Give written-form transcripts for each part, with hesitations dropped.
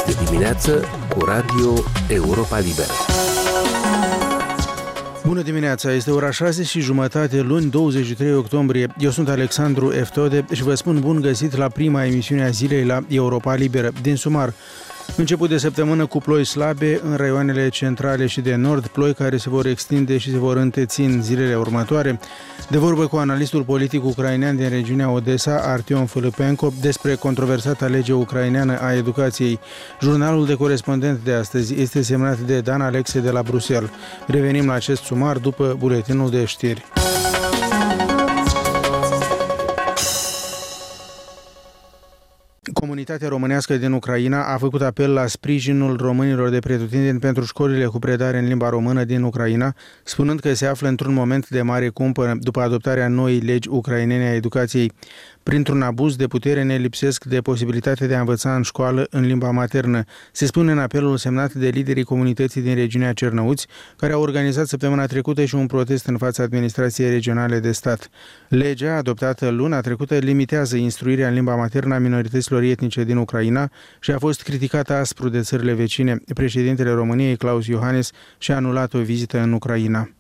de dimineață cu Radio Europa Liberă. Bună dimineața, este ora 6:30, luni 23 octombrie. Eu sunt Alexandru Eftode și vă spun bun găsit la prima emisiune a zilei la Europa Liberă. Din sumar, început de săptămână cu ploi slabe în raioanele centrale și de nord, ploi care se vor extinde și se vor înteți în zilele următoare. De vorbă cu analistul politic ucrainean din regiunea Odessa, Artyom Filipenko, despre controversata lege ucraineană a educației. Jurnalul de corespondent de astăzi este semnat de Dan Alexe de la Bruxelles. Revenim la acest sumar după buletinul de știri. Comunitatea românească din Ucraina a făcut apel la sprijinul românilor de pretutindeni pentru școlile cu predare în limba română din Ucraina, spunând că se află într-un moment de mare cumpănă după adoptarea noii legi ucrainene a educației. Printr-un abuz de putere ne lipsesc de posibilitatea de a învăța în școală în limba maternă, se spune în apelul semnat de liderii comunității din regiunea Cernăuți, care au organizat săptămâna trecută și un protest în fața administrației regionale de stat. Legea, adoptată luna trecută, limitează instruirea în limba maternă a minorităților etnice din Ucraina și a fost criticată aspru de țările vecine. Președintele României, Klaus Iohannis, și-a anulat o vizită în Ucraina.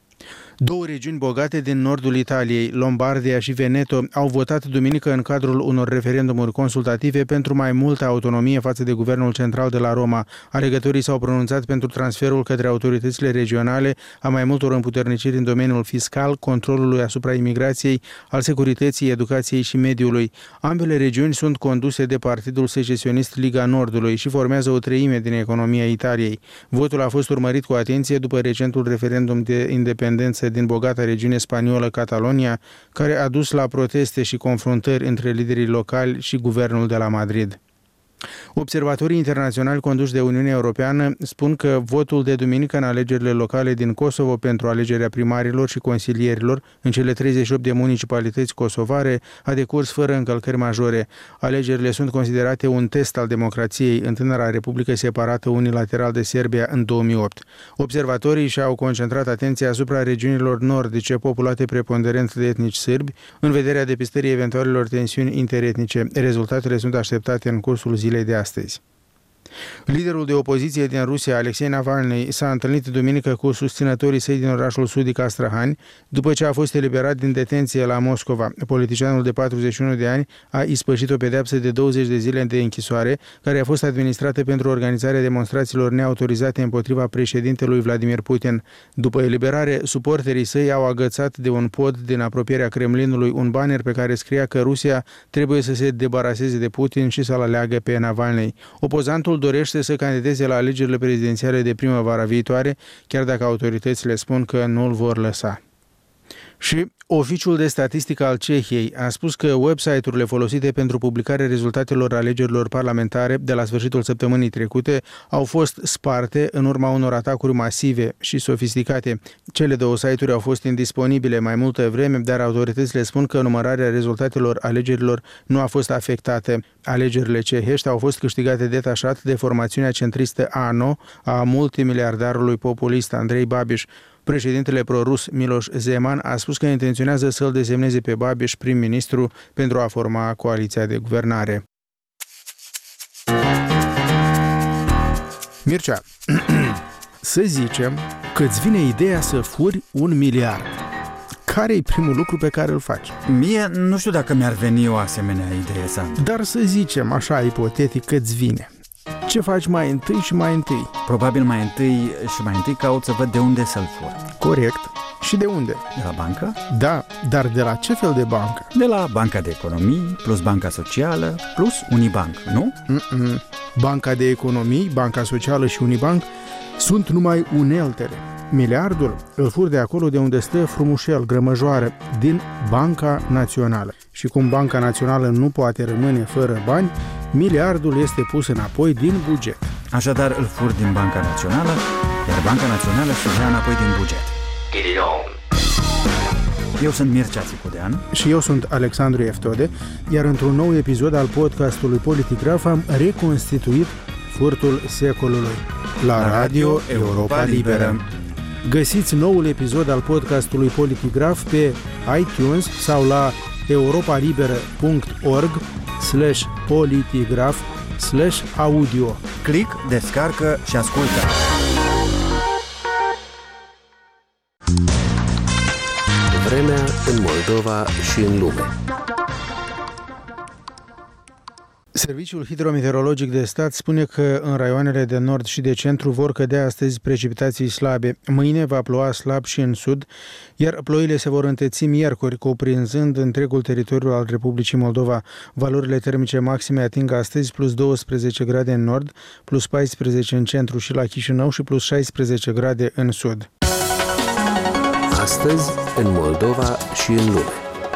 Două regiuni bogate din nordul Italiei, Lombardia și Veneto, au votat duminică în cadrul unor referendumuri consultative pentru mai multă autonomie față de guvernul central de la Roma. Alegătorii s-au pronunțat pentru transferul către autoritățile regionale a mai multor împuterniciri în domeniul fiscal, controlului asupra imigrației, al securității, educației și mediului. Ambele regiuni sunt conduse de Partidul Secesionist Liga Nordului și formează o treime din economia Italiei. Votul a fost urmărit cu atenție după recentul referendum de independență din bogata regiune spaniolă Catalonia, care a dus la proteste și confruntări între liderii locali și guvernul de la Madrid. Observatorii internaționali conduși de Uniunea Europeană spun că votul de duminică în alegerile locale din Kosovo pentru alegerea primarilor și consilierilor în cele 38 de municipalități kosovare a decurs fără încălcări majore. Alegerile sunt considerate un test al democrației în tânăra republică separată unilateral de Serbia în 2008. Observatorii și-au concentrat atenția asupra regiunilor nordice populate preponderent de etnici sârbi în vederea depistării eventualelor tensiuni interetnice. Rezultatele sunt așteptate în cursul zilei de astăzi. Liderul de opoziție din Rusia, Alexei Navalny, s-a întâlnit duminică cu susținătorii săi din orașul sudic Astrahani, după ce a fost eliberat din detenție la Moscova. Politicianul de 41 de ani a ispășit o pedeapsă de 20 de zile de închisoare, care a fost administrată pentru organizarea demonstrațiilor neautorizate împotriva președintelui Vladimir Putin. După eliberare, suporterii săi au agățat de un pod din apropierea Kremlinului un banner pe care scria că Rusia trebuie să se debaraseze de Putin și să-l aleagă pe Navalny. Opozantul dorește să candideze la alegerile prezidențiale de primăvara viitoare, chiar dacă autoritățile spun că nu îl vor lăsa. Și Oficiul de Statistică al Cehiei a spus că website-urile folosite pentru publicarea rezultatelor alegerilor parlamentare de la sfârșitul săptămânii trecute au fost sparte în urma unor atacuri masive și sofisticate. Cele două site-uri au fost indisponibile mai multă vreme, dar autoritățile spun că numărarea rezultatelor alegerilor nu a fost afectată. Alegerile cehești au fost câștigate detașat de formațiunea centristă ANO a multimiliardarului populist Andrei Babiš. Președintele prorus Miloš Zeman a spus că intenționează să-l desemneze pe Babiš prim-ministru pentru a forma coaliția de guvernare. Mircea, să zicem că îți vine ideea să furi 1 miliard. Care-i primul lucru pe care îl faci? Mie nu știu dacă mi-ar veni o asemenea idee, Sandu. Dar să zicem, așa ipotetic, că îți vine. Ce faci mai întâi și mai întâi? Probabil mai întâi caut să văd de unde să-l fur. Corect. Și de unde? De la bancă? Da, dar de la ce fel de bancă? De la Banca de Economii, plus Banca Socială, plus Unibank, nu? Banca de Economii, Banca Socială și Unibank sunt numai uneltele. Miliardul îl fur de acolo de unde stă frumușel, grămăjoară, din Banca Națională. Și cum Banca Națională nu poate rămâne fără bani, miliardul este pus înapoi din buget. Așadar îl fur din Banca Națională, iar Banca Națională se ia înapoi din buget. Eu sunt Mircea Țicudean. Și eu sunt Alexandru Eftode, iar într-un nou episod al podcastului Politigraf am reconstituit furtul secolului la Radio Europa Liberă. Găsiți noul episod al podcastului Politigraf pe iTunes sau la www.europalibera.org/politigraf/audio. Click, descarcă și ascultă. Vremea în Moldova și în lume. Serviciul Hidrometeorologic de Stat spune că în raioanele de nord și de centru vor cădea astăzi precipitații slabe. Mâine va ploua slab și în sud, iar ploile se vor înteți miercuri, cuprinzând întregul teritoriu al Republicii Moldova. Valorile termice maxime ating astăzi plus 12 grade în nord, plus 14 în centru și la Chișinău și plus 16 grade în sud. Astăzi, în Moldova și în lume.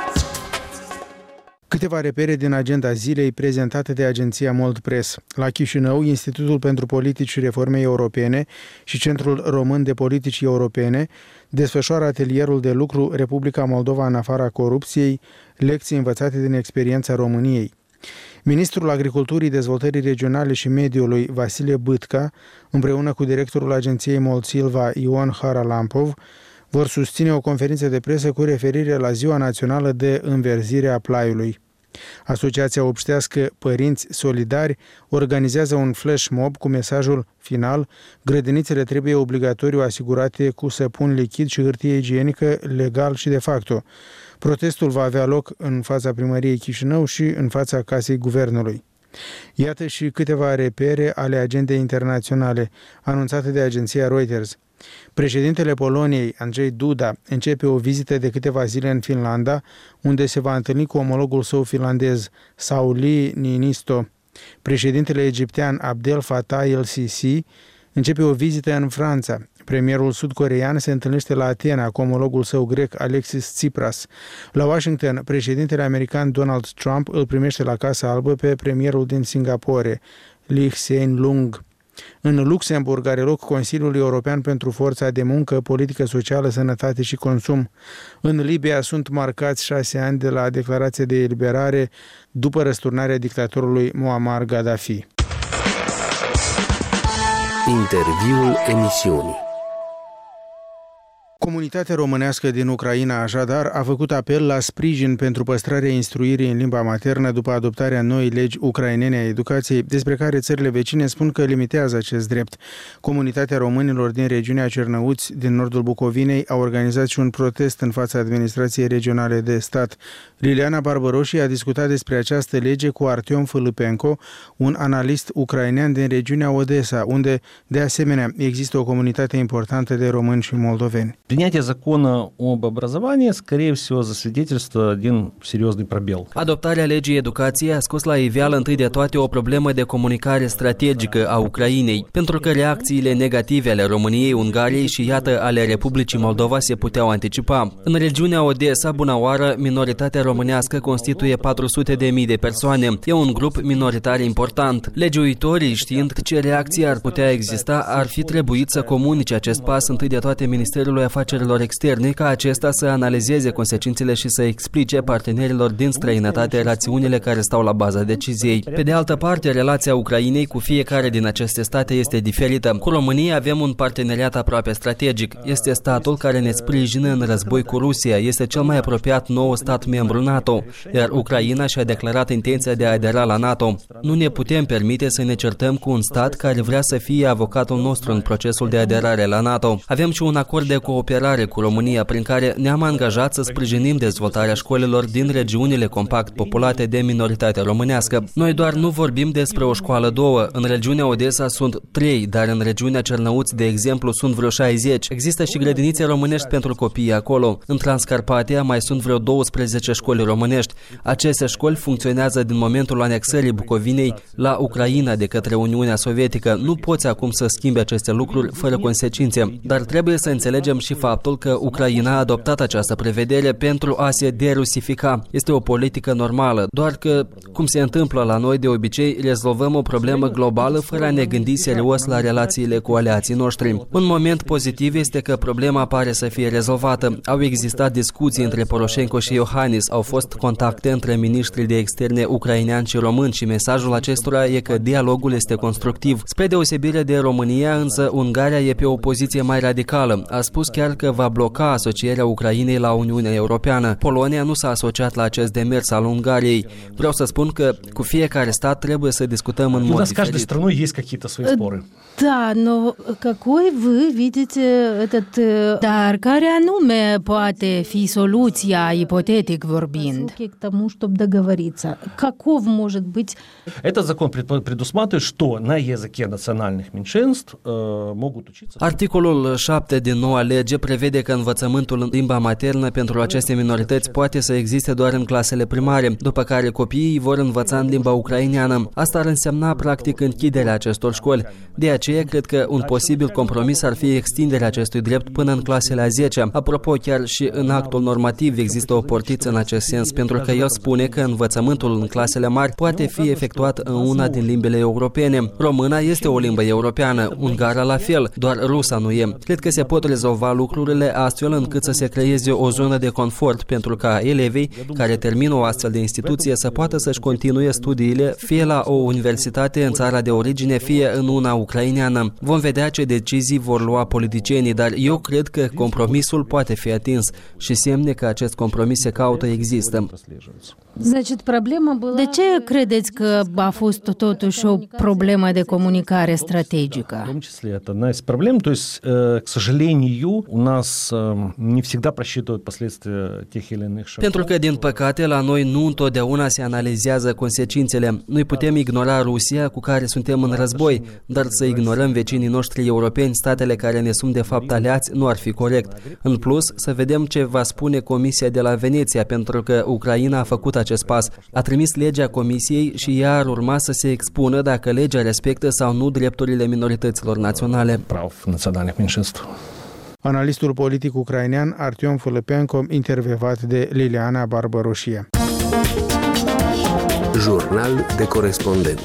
Câteva repere din agenda zilei prezentate de agenția Moldpress. La Chișinău, Institutul pentru Politici și Reforme Europene și Centrul Român de Politici Europene desfășoară atelierul de lucru Republica Moldova în afara corupției, lecții învățate din experiența României. Ministrul Agriculturii, Dezvoltării Regionale și Mediului, Vasile Bâtca, împreună cu directorul agenției Moldsilva, Ion Haralampov, vor susține o conferință de presă cu referire la Ziua Națională de Înverzire a Plaiului. Asociația obștească Părinți Solidari organizează un flash mob cu mesajul final: grădinițele trebuie obligatoriu asigurate cu săpun lichid și hârtie igienică legal și de facto. Protestul va avea loc în fața primăriei Chișinău și în fața Casei Guvernului. Iată și câteva repere ale agendei internaționale anunțate de agenția Reuters. Președintele Poloniei, Andrzej Duda, începe o vizită de câteva zile în Finlanda, unde se va întâlni cu omologul său finlandez, Sauli Niinisto. Președintele egiptean Abdel Fattah el-Sisi începe o vizită în Franța. Premierul sud-coreean se întâlnește la Atena cu omologul său grec Alexis Tsipras. La Washington, președintele american Donald Trump îl primește la Casa Albă pe premierul din Singapore, Lee Hsien Loong. În Luxemburg are loc Consiliul European pentru Forța de Muncă, Politică Socială, Sănătate și Consum. În Libia sunt marcați 6 ani de la declarația de eliberare după răsturnarea dictatorului Muammar Gaddafi. Interviul emisiunii. Comunitatea românească din Ucraina, așadar, a făcut apel la sprijin pentru păstrarea instruirii în limba maternă după adoptarea noii legi ucrainene a educației, despre care țările vecine spun că limitează acest drept. Comunitatea românilor din regiunea Cernăuți, din nordul Bucovinei, a organizat și un protest în fața administrației regionale de stat. Liliana Barbăroși a discutat despre această lege cu Artiom Filipenko, un analist ucrainean din regiunea Odessa, unde, de asemenea, există o comunitate importantă de români și moldoveni. Принятие закона об образовании, скорее всего, засвидетельствует один серьезный пробел. Adoptarea legii educației a scos la iveală întâi de toate o problemă de comunicare strategică a Ucrainei, pentru că reacțiile negative ale României, Ungariei și, iată, ale Republicii Moldova se puteau anticipa. În regiunea Odessa, bună oară, minoritatea românească constituie 400.000 de persoane. E un grup minoritar important. Legiuitorii, știind ce reacție ar putea exista, ar fi trebuit să comunice acest pas întâi de toate Ministerului Afacerilor Externe, ca acesta să analizeze consecințele și să explice partenerilor din străinătate rațiunile care stau la baza deciziei. Pe de altă parte, relația Ucrainei cu fiecare din aceste state este diferită. Cu România avem un parteneriat aproape strategic. Este statul care ne sprijină în război cu Rusia. Este cel mai apropiat nou stat membru NATO, iar Ucraina și-a declarat intenția de a adera la NATO. Nu ne putem permite să ne certăm cu un stat care vrea să fie avocatul nostru în procesul de aderare la NATO. Avem și un acord de cooperare cu România, prin care ne-am angajat să sprijinim dezvoltarea școlilor din regiunile compact populate de minoritate românească. Noi doar nu vorbim despre o școală două. În regiunea Odessa sunt 3, dar în regiunea Cernăuți, de exemplu, sunt vreo 60. Există și grădinițe românești pentru copii acolo. În Transcarpatia mai sunt vreo 12 școli românești. Aceste școli funcționează din momentul anexării Bucovinei la Ucraina de către Uniunea Sovietică. Nu poți acum să schimbi aceste lucruri fără consecințe, dar trebuie să înțelegem și faptul că Ucraina a adoptat această prevedere pentru a se derusifica. Este o politică normală, doar că, cum se întâmplă la noi de obicei, rezolvăm o problemă globală fără a ne gândi serios la relațiile cu aliații noștri. Un moment pozitiv este că problema pare să fie rezolvată. Au existat discuții între Poroșenko și Iohannis, au fost contacte între miniștrii de externe ucraineani și români și mesajul acestora e că dialogul este constructiv. Spre deosebire de România, însă, Ungaria e pe o poziție mai radicală. A spus chiar că va bloca asocierea Ucrainei la Uniunea Europeană. Polonia nu s-a asociat la acest demers al Ungariei. Vreau să spun că cu fiecare stat trebuie să discutăm în mod diferit. С каждой страной есть какие-то свои споры. Да, но какой вы видите этот... Dar care anume poate fi soluția, ipotetic vorbind? К тому, чтобы договориться. Каков может быть... Этот закон предусматривает, что на языке национальных меньшинств могут учиться... Articolul 7 din noua lege prevede că învățământul în limba maternă pentru aceste minorități poate să existe doar în clasele primare, după care copiii vor învăța în limba ucraineană. Asta ar însemna practic închiderea acestor școli. De aceea cred că un posibil compromis ar fi extinderea acestui drept până în clasele a 10. Apropo, chiar și în actul normativ există o portiță în acest sens, pentru că el spune că învățământul în clasele mari poate fi efectuat în una din limbile europene. Româna este o limbă europeană, ungara la fel, doar rusa nu e. Cred că se pot rezolva lucrurile astfel încât să se creeze o zonă de confort pentru ca elevii care termină o astfel de instituție să poată să-și continue studiile fie la o universitate în țara de origine, fie în una ucraineană. Vom vedea ce decizii vor lua politicienii, dar eu cred că compromisul poate fi atins și semne că acest compromis se caută există. De ce credeți că a fost totuși o problemă de comunicare strategică? В том числе это одна из проблем. То есть, к сожалению, у нас не всегда просчитывают последствия тех или иных шагов. Pentru că, din păcate, la noi nu întotdeauna se analizează consecințele. Noi putem ignora Rusia, cu care suntem în război, dar să ignorăm vecinii noștri europeni, statele care ne sunt de fapt aliați, nu ar fi corect. În plus, să vedem ce va spune Comisia de la Veneția, pentru că Ucraina a făcut acest pas. A trimis legea Comisiei și ea ar urma să se expună dacă legea respectă sau nu drepturile minorităților naționale. Прав национальных меньшинств. Analistul politic ucrainean Artyom Filipenko, intervievat de Liliana Barbaroșie. Jurnal de corespondent.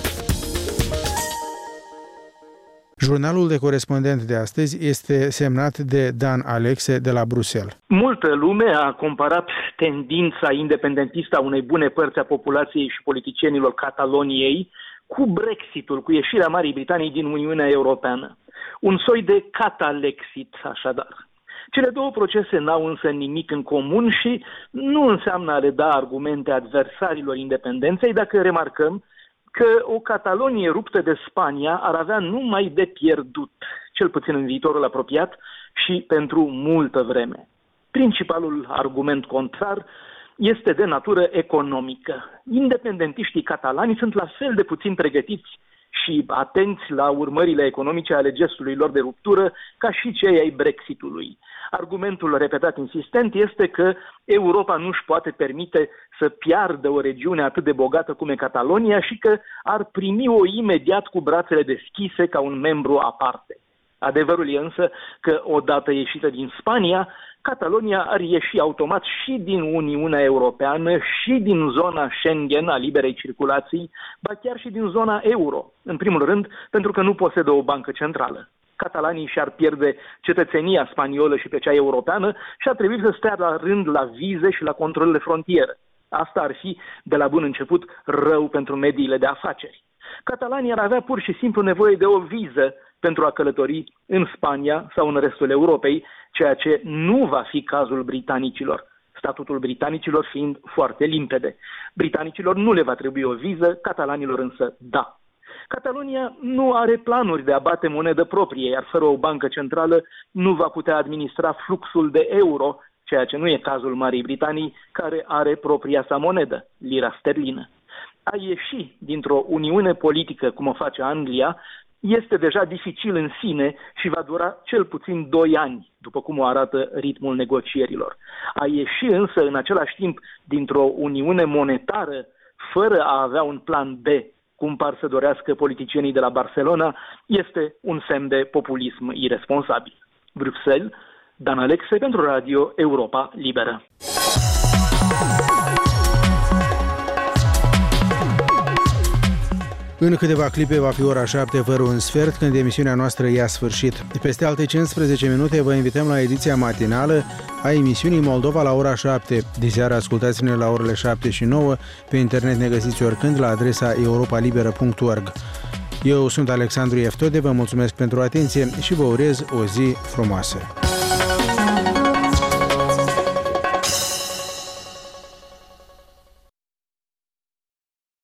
Jurnalul de corespondent de astăzi este semnat de Dan Alexe de la Bruxelles. Multă lume a comparat tendința independentistă a unei bune părți a populației și politicienilor Cataloniei cu Brexitul, cu ieșirea Marii Britanii din Uniunea Europeană. Un soi de catalexit, așadar. Cele două procese n-au însă nimic în comun și nu înseamnă a le da argumente adversarilor independenței dacă remarcăm că o Catalonie ruptă de Spania ar avea numai de pierdut, cel puțin în viitorul apropiat și pentru multă vreme. Principalul argument contrar este de natură economică. Independentiștii catalani sunt la fel de puțin pregătiți și atenți la urmările economice ale gestului lor de ruptură ca și cei ai Brexitului. Argumentul repetat insistent este că Europa nu își poate permite să piardă o regiune atât de bogată cum e Catalonia și că ar primi-o imediat cu brațele deschise ca un membru aparte. Adevărul e însă că odată ieșită din Spania, Catalonia ar ieși automat și din Uniunea Europeană și din zona Schengen a liberei circulații, ba chiar și din zona euro. În primul rând, pentru că nu posedă o bancă centrală. Catalanii și-ar pierde cetățenia spaniolă și pe cea europeană și ar trebui să stea la rând la vize și la controlele frontieră. Asta ar fi, de la bun început, rău pentru mediile de afaceri. Catalanii ar avea pur și simplu nevoie de o viză pentru a călători în Spania sau în restul Europei, ceea ce nu va fi cazul britanicilor. Statutul britanicilor fiind foarte limpede. Britanicilor nu le va trebui o viză, catalanilor însă da. Catalonia nu are planuri de a bate monedă proprie, iar fără o bancă centrală nu va putea administra fluxul de euro, ceea ce nu e cazul Marii Britanii, care are propria sa monedă, lira sterlină. A ieși dintr-o uniune politică, cum o face Anglia, este deja dificil în sine și va dura cel puțin 2 ani, după cum o arată ritmul negocierilor. A ieși însă în același timp dintr-o uniune monetară, fără a avea un plan B, cum par să dorească politicienii de la Barcelona, este un semn de populism iresponsabil. Bruxelles, Dan Alexe pentru Radio Europa Liberă. În câteva clipe va fi ora 7 fără un sfert, când emisiunea noastră ia sfârșit. Peste alte 15 minute vă invităm la ediția matinală a emisiunii Moldova la ora 7. Diseară ascultați-ne la orele 7 și 9. Pe internet ne găsiți oricând la adresa europalibera.org. Eu sunt Alexandru Eftode, vă mulțumesc pentru atenție și vă urez o zi frumoasă.